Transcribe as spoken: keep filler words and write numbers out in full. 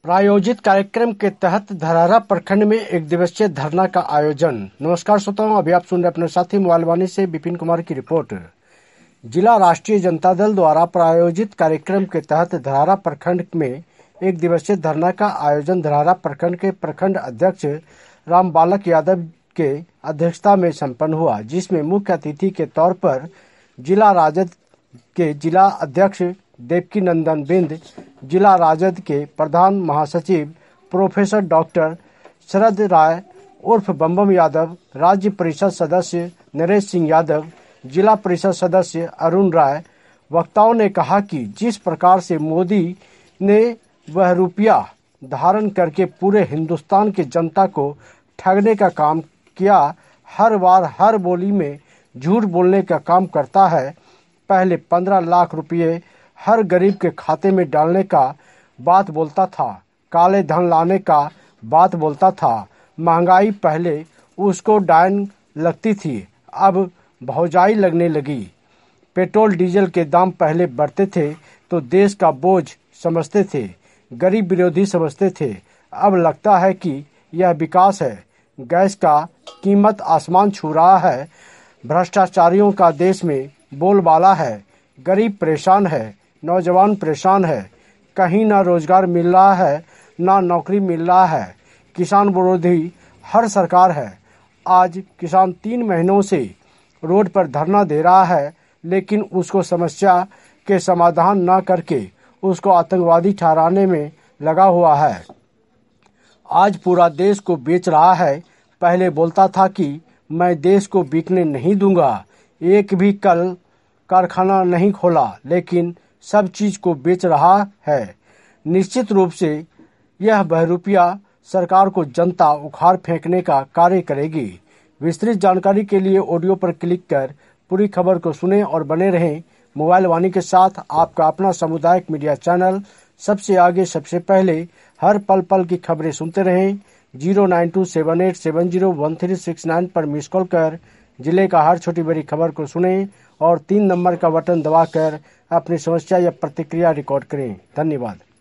प्रायोजित कार्यक्रम के तहत धरहरा प्रखंड में एक दिवसीय धरना का आयोजन। नमस्कार श्रोताओं, अभी आप सुन रहे अपने साथी मोबाइल वाणी से विपिन कुमार की रिपोर्ट। जिला राष्ट्रीय जनता दल द्वारा प्रायोजित कार्यक्रम के तहत धरहरा प्रखंड में एक दिवसीय धरना का आयोजन धरहरा प्रखंड के प्रखंड अध्यक्ष राम बालक यादव के अध्यक्षता में संपन्न हुआ, जिसमें मुख्य अतिथि के तौर पर जिला राजद के जिला अध्यक्ष देवकी नंदन बिंद, जिला राजद के प्रधान महासचिव प्रोफेसर डॉक्टर शरद राय उर्फ बम यादव, राज्य परिषद सदस्य नरेश सिंह यादव, जिला परिषद सदस्य अरुण राय। वक्ताओं ने कहा कि जिस प्रकार से मोदी ने वह रुपया धारण करके पूरे हिंदुस्तान की जनता को ठगने का काम किया, हर बार हर बोली में झूठ बोलने का काम करता है। पहले पंद्रह लाख रुपये हर गरीब के खाते में डालने का बात बोलता था, काले धन लाने का बात बोलता था। महंगाई पहले उसको डायन लगती थी, अब भौजाई लगने लगी। पेट्रोल डीजल के दाम पहले बढ़ते थे तो देश का बोझ समझते थे, गरीब विरोधी समझते थे। अब लगता है कि यह विकास है। गैस का कीमत आसमान छू रहा है। भ्रष्टाचारियों का देश में बोलबाला है। गरीब परेशान है, नौजवान परेशान है। कहीं ना रोजगार मिल रहा है, ना नौकरी मिल रहा है। किसान विरोधी हर सरकार है। आज किसान तीन महीनों से रोड पर धरना दे रहा है, लेकिन उसको समस्या के समाधान न करके उसको आतंकवादी ठहराने में लगा हुआ है। आज पूरा देश को बेच रहा है। पहले बोलता था कि मैं देश को बिकने नहीं दूंगा, एक भी कल कारखाना नहीं खोला, लेकिन सब चीज को बेच रहा है। निश्चित रूप से यह बहरूपिया सरकार को जनता उखाड़ फेंकने का कार्य करेगी। विस्तृत जानकारी के लिए ऑडियो पर क्लिक कर पूरी खबर को सुने और बने रहें मोबाइल वाणी के साथ। आपका अपना सामुदायिक मीडिया चैनल सबसे आगे सबसे पहले हर पल पल की खबरें सुनते रहें। Zero nine two seven eight seven zero one three six nine पर मिस कॉल कर जिले का हर छोटी बड़ी खबर को सुनें और तीन नंबर का बटन दबाकर अपनी समस्या या प्रतिक्रिया रिकॉर्ड करें। धन्यवाद।